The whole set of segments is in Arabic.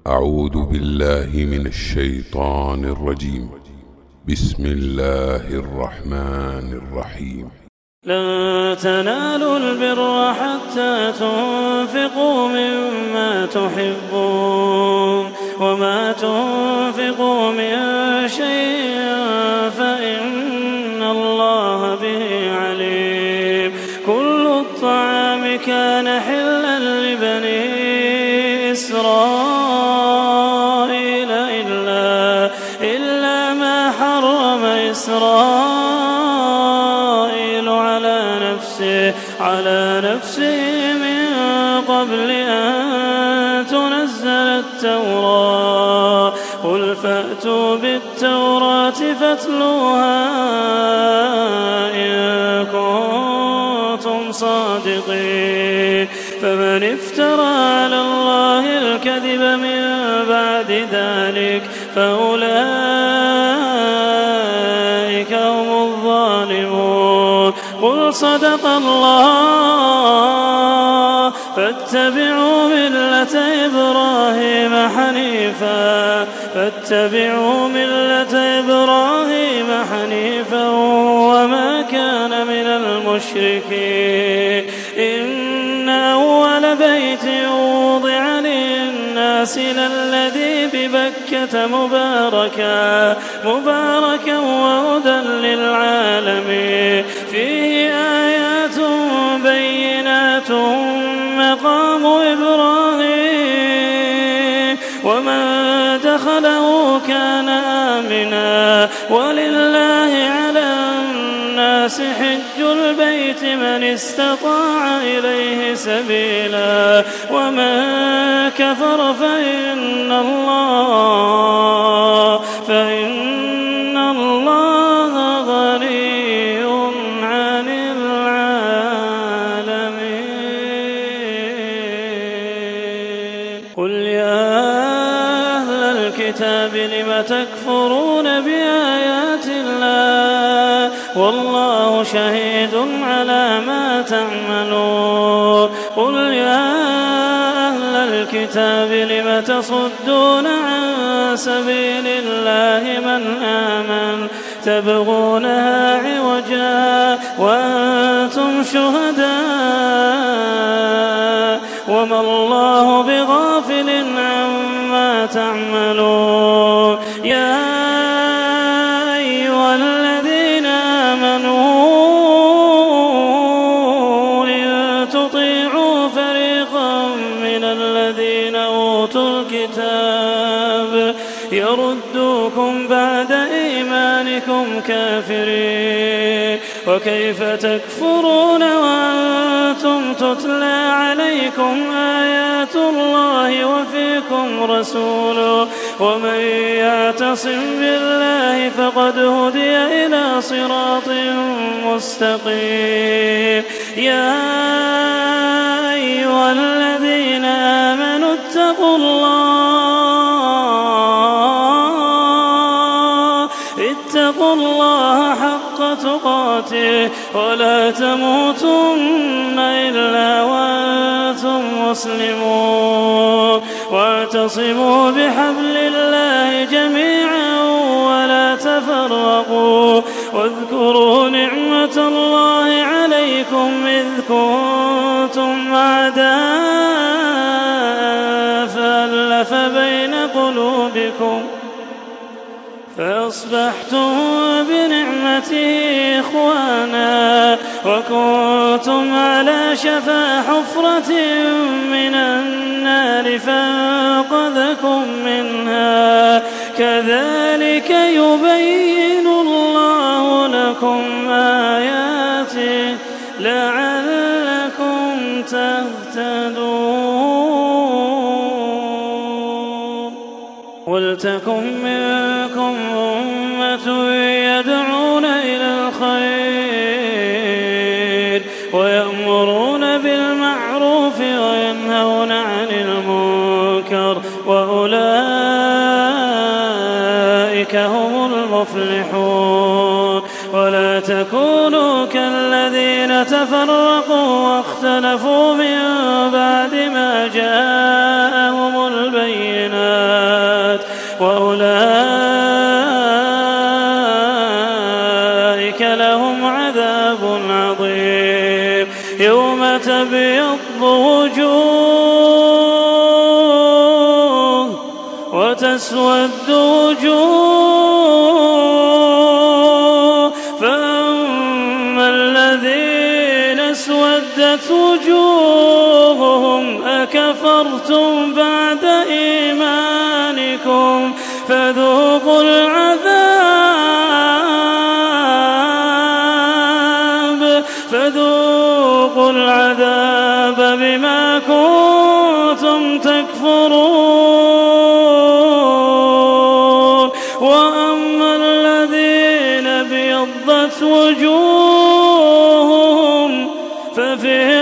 أعوذ بالله من الشيطان الرجيم. بسم الله الرحمن الرحيم. لن تنالوا البر حتى تنفقوا مما تحبون وما تنفقوا من شيء فإن الله به عليم. كل الطعام كان حلا لبني إسرائيل إلا ما حرم إسرائيل على نفسه من قبل أن تنزل التوراة. قل فأتوا بالتوراة فاتلوها إن كنتم صادقين. فمن افترى على الله الكذب من بعد ذلك فأولئك هم الظالمون. قل صدق الله فاتبعوا ملة إبراهيم حنيفا وما كان من المشركين. إن أول بيت وضع للناس للذي ببكة مباركا وهدى للعالمين. فيه آيات بينات مقام إبراهيم ومن دخله كان آمنا. ولله على الناس حج البيت من استطاع إليه سبيلا ومن كفر فإن الله غني عن العالمين. قل يا أهل الكتاب لم تكفرون بآيات الله والله شهيد على ما تعملون. قل يا أهل الكتاب لم تصدون عن سبيل الله من آمن تبغونها عوجا وأنتم شهداء وما الله بغافل عما تعملون. يا أيها الذين آمنوا إن تطيعوا فريقا من الذين أوتوا الكتاب يردوكم بعد إيمانكم كافرين. وكيف تكفرون وأنتم تتلى عليكم آيات الله وفيكم رسوله ومن يعتصم بالله فقد هدي إلى صراط مستقيم. يا أيها الذين آمنوا اتقوا الله حق تقاته ولا تموتن إلا وأنتم مسلمون. واعتصموا بحبل الله جميعا ولا تفرقوا. واذكروا نعمة الله عليكم إذ كنتم أعداء فألف بين قلوبكم فأصبحتم بنعمته إخوانا وكنتم على شفا حفرة من النار فأنقذكم منها. كذلك يبين الله لكم آياته لعلكم تهتدون. ولتكن منكم أمة يدعون إلى الخير ويأمرون بالمعروف وينهون عن المنكر وأولئك هم المفلحون. ولا تكونوا كالذين تفرقوا واختلفوا من بعد ما جاءهم البينات وأولئك لهم عذاب عظيم. يوم تبيض وجوه وتسود وجوه، فأما الذين اسودت وجوههم أكفرتم بعد إيمانكم فذوقوا العذاب بما كنتم تكفرون. وأما الذين ابيضت وجوههم ففي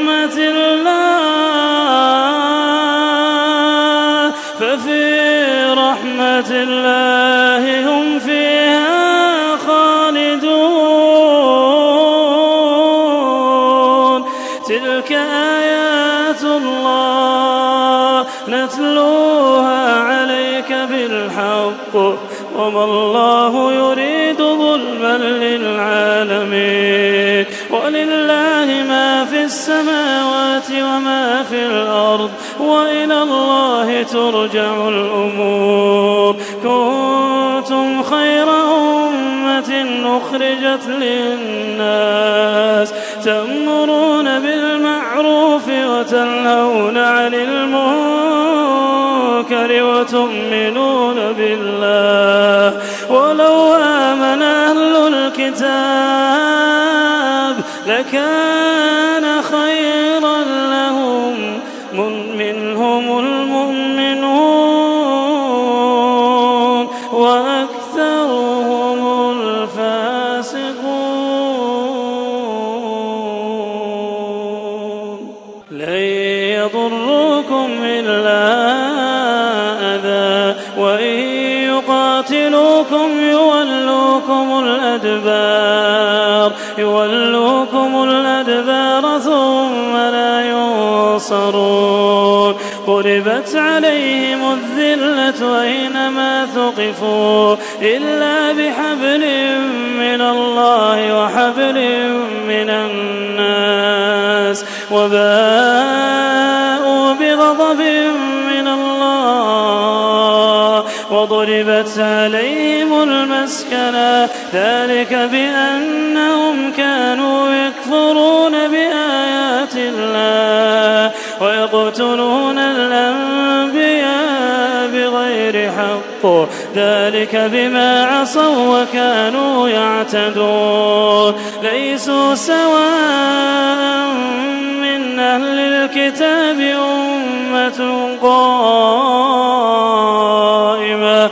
رحمة الله هم فيها خالدون. تلك آيات الله نتلوها عليك بالحق، وما الله يريد ظلما للعالمين. ولله ما في السماوات وما في الأرض، وإلى الله ترجع الأمور. كنتم خير أمة أخرجت للناس تأمرون بالمعروف وتنهون عن المنكر وتؤمنون بالله. ولو آمن أهل الكتاب لكان خيرا لهم منهم المؤمنون وأكثرهم الفاسقون. لن يضركم إلا أذى، وإن يقاتلوكم يولوكم الأدبار ثم لا ينصرون. ضربت عليهم الذلة أينما ثقفوا إلا بحبل من الله وحبل من الناس، وباءوا بغضب من الله وضربت عليهم المسكنة. ذلك بأنهم كانوا يكفرون بآيات الله ويقتلون الأنبياء بغير حق. ذلك بما عصوا وكانوا يعتدون. ليسوا سواء من أهل الكتاب أمة قائمة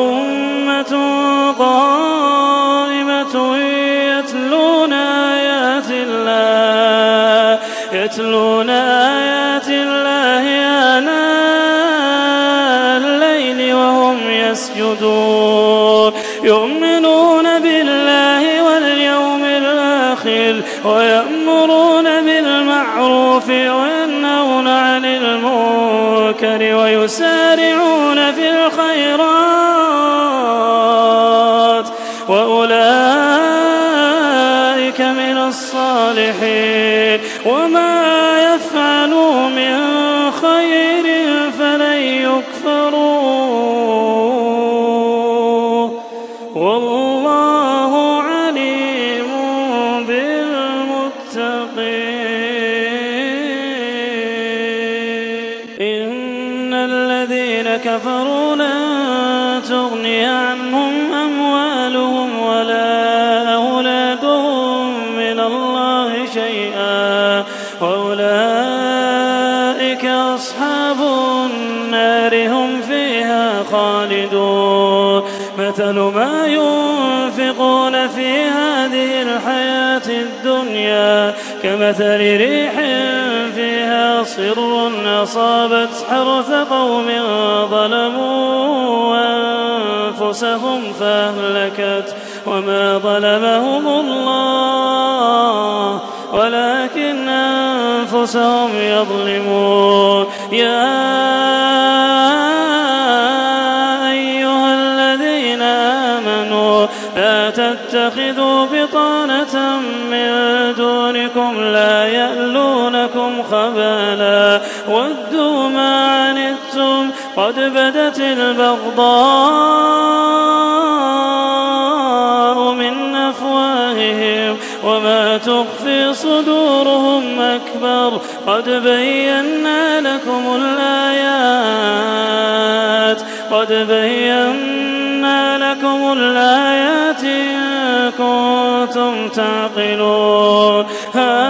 يتلون آيات الله آناء الليل وهم يسجدون. يؤمنون بالله واليوم الآخر ويأمرون بالمعروف وينهون عن المنكر ويسارعون في الخيرات وأولئك من الصالحين. وما يفعلوا من خير فلن يكفروه، والله عليم بالمتقين. إن الذين كفروا لن تغني عنهم أموالهم ولا أولادهم من الله شيئا، وأولئك أصحاب النار هم فيها خالدون. مثل ما ينفقون في هذه الحياة الدنيا كمثل ريح فيها صر أصابت حرث قوم ظلموا أنفسهم فأهلكت، وما ظلمهم الله ولكن أنفسهم يظلمون. يا تتخذوا بطانة من دونكم لا يألونكم خبالا ودوا ما عنتم قد بدت البغضاء من أفواههم وما تخفي صدورهم أكبر قد بينا لكم الآيات إن كنتم تعقلون ها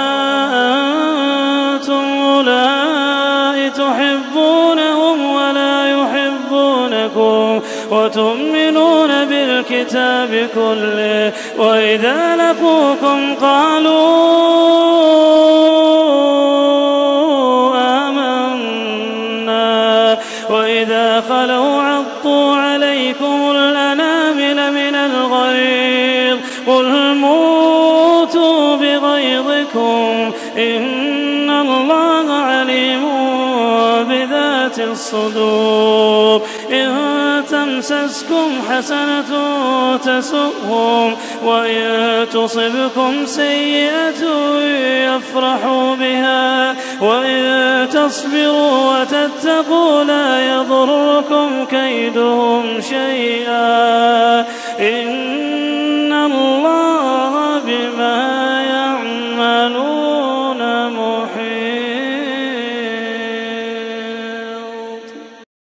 أنتم أولئك تحبونهم ولا يحبونكم وتؤمنون بالكتاب كله وإذا لقوكم قالوا آمنا وإذا خلوا عضوا عليكم الأنامل من الغيظ قل موتوا بغيظكم إن الله عليم بذات الصدور إن تمسسكم حسنة تسؤهم وإن تصبكم سيئة يفرحوا بها وإن تصبروا وتتقوا لا يضركم كيدهم شيئا